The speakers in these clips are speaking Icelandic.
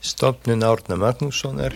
Stofnun Árna Magnússonar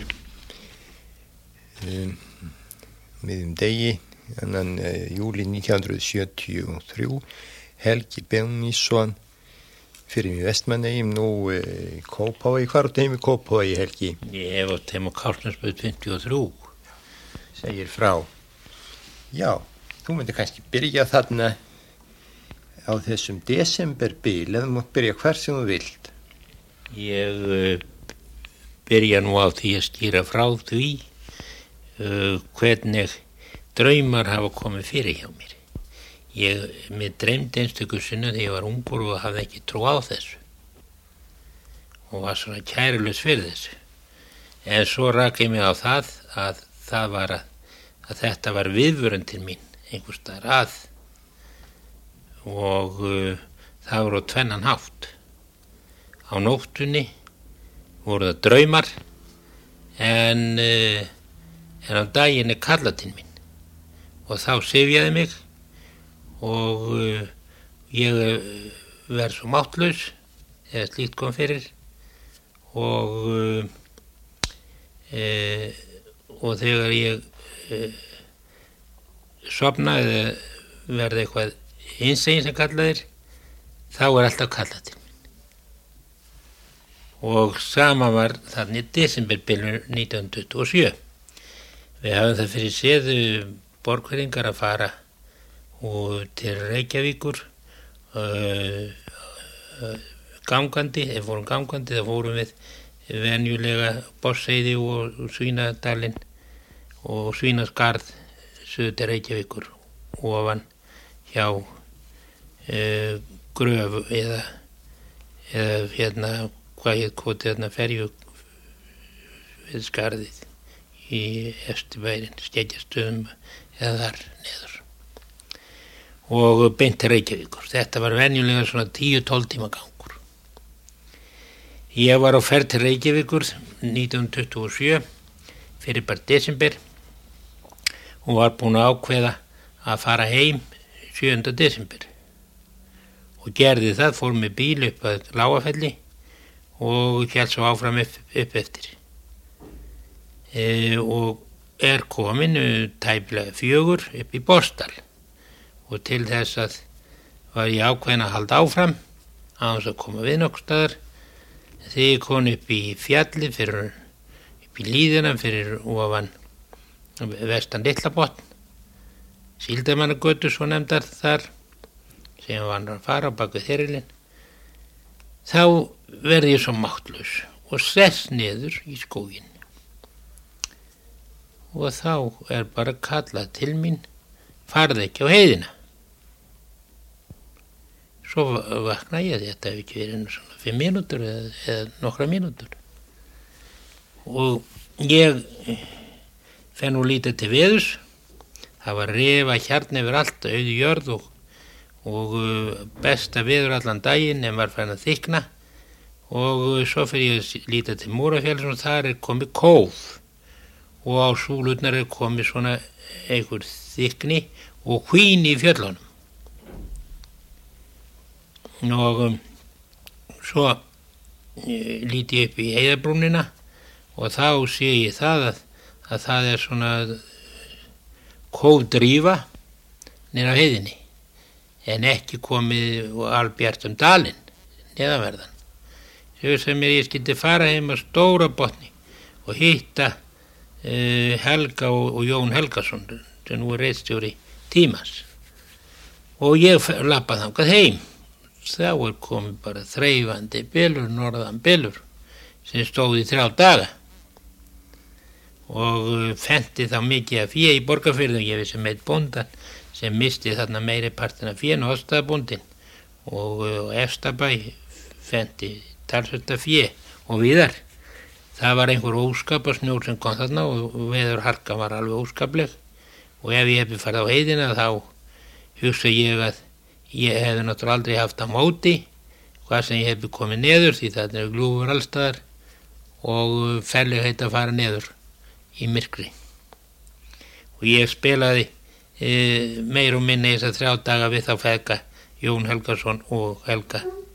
miðjum degi, annan júlí 1973, Helgi Bennísson fyrir mig Vestmannaeyjum, nú Kópavogi. Hvar áttu heim í Kópavogi, Helgi? Ég hef átt heim á Kársnesbraut 53. Segir frá. Já, þú myndir kannski byrja þarna á þessum desemberbil, eða þú mátt byrja hver sem þú vilt. Ég byrja nú á því að skýra frá því hvernig draumar hafa komið fyrir hjá mér. Mér dreymdi einstöku sinni þegar ég var ungur og hafði ekki trú á þessu og var svona kærulaus fyrir þessu. En svo rak ég mig á það að þetta var viðvörun til mín einhvers staðar að, og það voru á tvennan hátt. Á nóttunni voru það draumar en á daginn kalla til mín og þá syfjaði mig og ég verð svo máttlaus þegar slíkt kom fyrir og þegar ég sofnaði verði eitthvað hinsegin sem kallaðir, þá alltaf kallað til mín. Og sama var þannig í desemberbilinu 1927. Við hafum það fyrir séð borgverðingar að fara til Reykjavíkur gangandi, þegar fórum við venjulega Botnsheiði og Svínadalinn og Svínaskarð suður til Reykjavíkur ofan hjá gröf eða hérna, hvað hét kvotið hérna, ferju við skarðið í Efstibærin, Skeggjarstöðum eða þar neður og beint til Reykjavíkur. Þetta var venjulega svona 10-12 tíma gangur. Ég var á ferð til Reykjavíkur 1927 fyrir bara desember og var búin að ákveða að fara heim 7. desember og gerði það, fór með bíl upp að Lágafelli og hélt svo áfram upp eftir og komin tæplega 4 upp í Bosdal og til þess að var ég ákveðin að halda áfram án þess að koma við nokkuð staðar. Þegar ég kom upp í fjalli upp í Hlíðina fyrir ofan vestan Litlabotn, Síldamannagötu svo nefndar þar sem var að fara á baku þerilinn, þá verði ég svo máttlaus og sess niður í skóginn og þá bara kallað til mín, farðu ekki á heiðina. Svo vaknaði ég, þetta hef ekki verið svona 5 mínútur eða nokkra mínútur og ég fer nú lítið til veðurs. Það var refa hjarn yfir allt, auð jörð og besta veður allan daginn en var farin að þykna og svo fer ég lítið til Múrafjalls og þar komið kóf og á súlurnar komið svona einhver þykni og hvín í fjöllunum og svo líti ég upp í heiðarbrúnina og þá sé ég það að það svona kófdrífa niður á heiðinni en ekki komið albjart dalinn neðanverðan. Sem ég skyldi fara heim að Stórabotni og hitta Helga og Jón Helgason sem nú ritstjóri Tímans og ég lappaði þangað heim. Þá komið bara þreifandi bylur, norðan bylur sem stóð í 3 daga og fenti þá mikið af fé í Borgarfirði og ég vissi með bóndan sem misti þarna meiri partin af fénu, Óstaðabóndinn og Efstabæ fenti talsvert af fé og víðar. Það var einhver óskapasnjór sem kom þarna og veðurharka var alveg óskapleg og ef ég hefði farið á heiðina þá hugsa ég að ég hefði náttúrulega aldrei haft á móti hvað sem ég hefði komið neður því það glúfur allstaðar og ferlegheit að fara neður í myrkri. Og ég spilaði meir og minni þess að 3 daga við þá feðga Jón Helgason og Helga